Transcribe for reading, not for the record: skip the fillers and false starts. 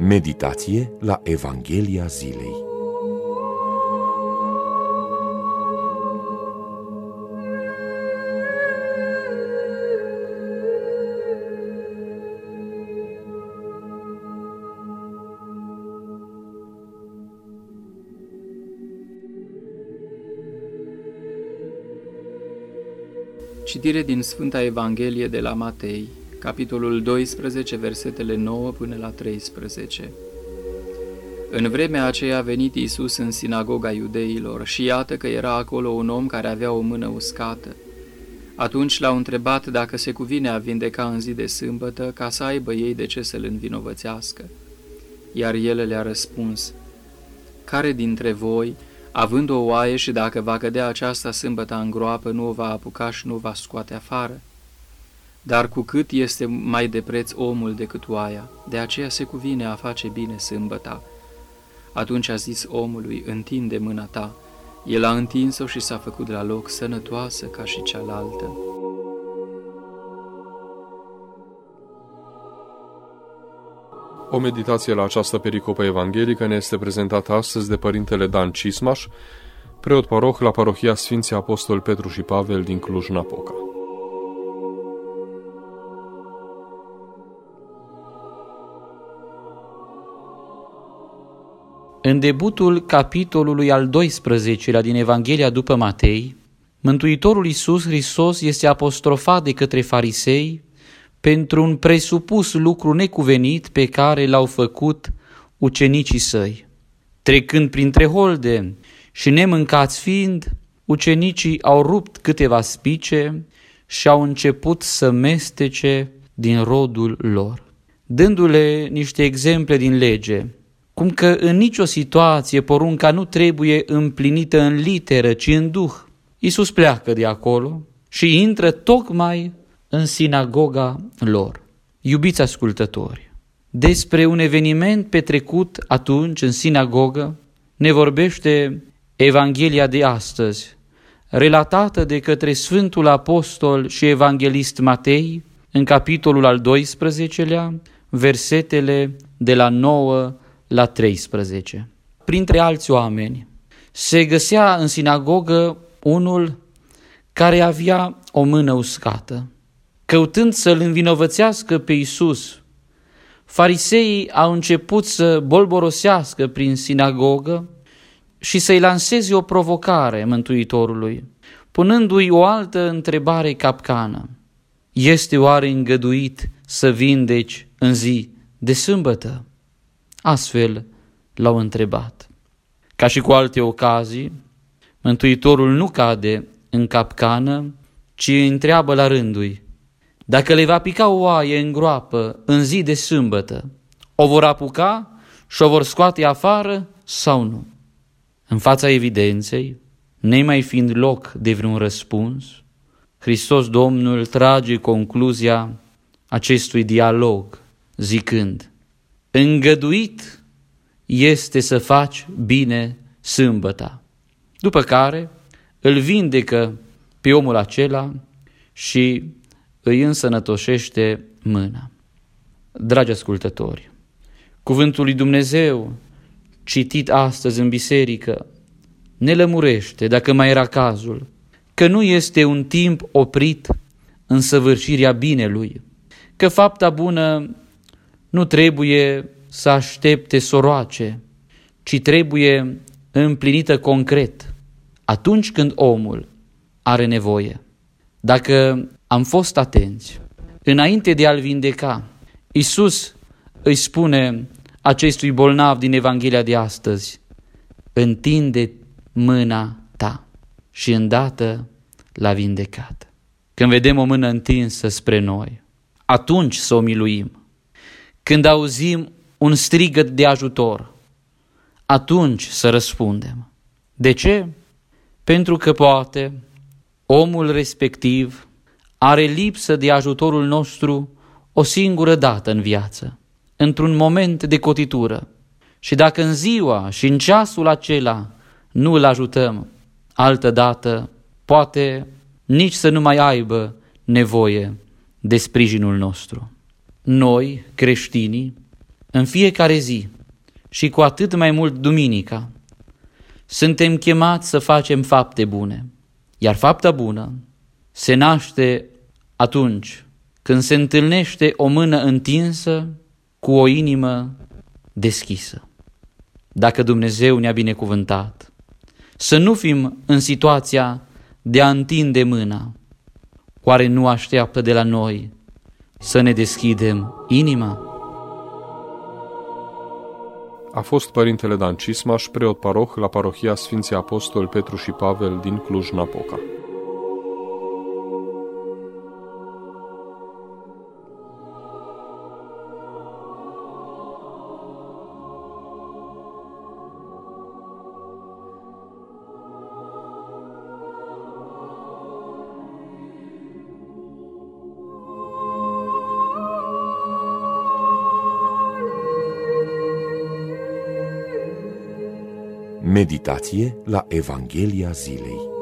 Meditație la Evanghelia zilei. Citire din Sfânta Evanghelie de la Matei, capitolul 12, versetele 9 până la 13. În vremea aceea a venit Iisus în sinagoga iudeilor și iată că era acolo un om care avea o mână uscată. Atunci l-au întrebat dacă se cuvine a vindeca în zi de sâmbătă ca să aibă ei de ce să-l învinovățească. Iar el le-a răspuns: care dintre voi, având o oaie și dacă va cădea aceasta sâmbăta în groapă, nu o va apuca și nu o va scoate afară? Dar cu cât este mai de preț omul decât oaia, de aceea se cuvine a face bine sâmbăta. Atunci a zis omului: întinde mâna ta. El a întins-o și s-a făcut la loc sănătoasă ca și cealaltă. O meditație la această pericopă evanghelică ne este prezentată astăzi de Părintele Dan Cismaș, preot paroh la parohia Sfinții Apostoli Petru și Pavel din Cluj-Napoca. În debutul capitolului al 12-lea din Evanghelia după Matei, Mântuitorul Iisus Hristos este apostrofat de către farisei pentru un presupus lucru necuvenit pe care l-au făcut ucenicii săi. Trecând printre holde și nemâncați fiind, ucenicii au rupt câteva spice și au început să mestece din rodul lor, dându-le niște exemple din lege, cum că în nicio situație porunca nu trebuie împlinită în literă, ci în duh. Iisus pleacă de acolo și intră tocmai în sinagoga lor. Iubiți ascultători, despre un eveniment petrecut atunci în sinagogă ne vorbește Evanghelia de astăzi, relatată de către Sfântul Apostol și Evanghelist Matei, în capitolul al 12-lea, versetele de la 9 la 13. Printre alți oameni se găsea în sinagogă unul care avea o mână uscată. Căutând să-l învinovățească pe Iisus, fariseii au început să bolborosească prin sinagogă și să-i lanseze o provocare Mântuitorului, punându-i o altă întrebare capcană: este oare îngăduit să vindeci în zi de sâmbătă? Astfel l-au întrebat. Ca și cu alte ocazii, Mântuitorul nu cade în capcană, ci îi întreabă la rândul: dacă le va pica o oaie în groapă în zi de sâmbătă, o vor apuca și o vor scoate afară sau nu? În fața evidenței, nemai fiind loc de vreun răspuns, Hristos Domnul trage concluzia acestui dialog, zicând: îngăduit este să faci bine sâmbăta. După care îl vindecă pe omul acela și îi însănătoșește mâna. Dragi ascultători, cuvântul lui Dumnezeu, citit astăzi în biserică, ne lămurește, dacă mai era cazul, că nu este un timp oprit în săvârșirea binelui, că fapta bună nu trebuie să aștepte soroace, ci trebuie împlinită concret, atunci când omul are nevoie. Dacă am fost atenți, înainte de a-l vindeca, Iisus îi spune acestui bolnav din Evanghelia de astăzi: întinde mâna ta, și îndată l-a vindecat. Când vedem o mână întinsă spre noi, atunci să o miluim. Când auzim un strigăt de ajutor, atunci să răspundem. De ce? Pentru că poate omul respectiv are lipsă de ajutorul nostru o singură dată în viață, într-un moment de cotitură. Și dacă în ziua și în ceasul acela nu îl ajutăm, altădată poate nici să nu mai aibă nevoie de sprijinul nostru. Noi, creștinii, în fiecare zi și cu atât mai mult duminica, suntem chemați să facem fapte bune, iar fapta bună se naște atunci când se întâlnește o mână întinsă cu o inimă deschisă. Dacă Dumnezeu ne-a binecuvântat, să nu fim în situația de a întinde mâna. Oare nu așteaptă de la noi să ne deschidem inima? A fost Părintele Dan Cismaș, preot paroh la parohia Sfinții Apostoli Petru și Pavel din Cluj-Napoca. Meditație la Evanghelia zilei.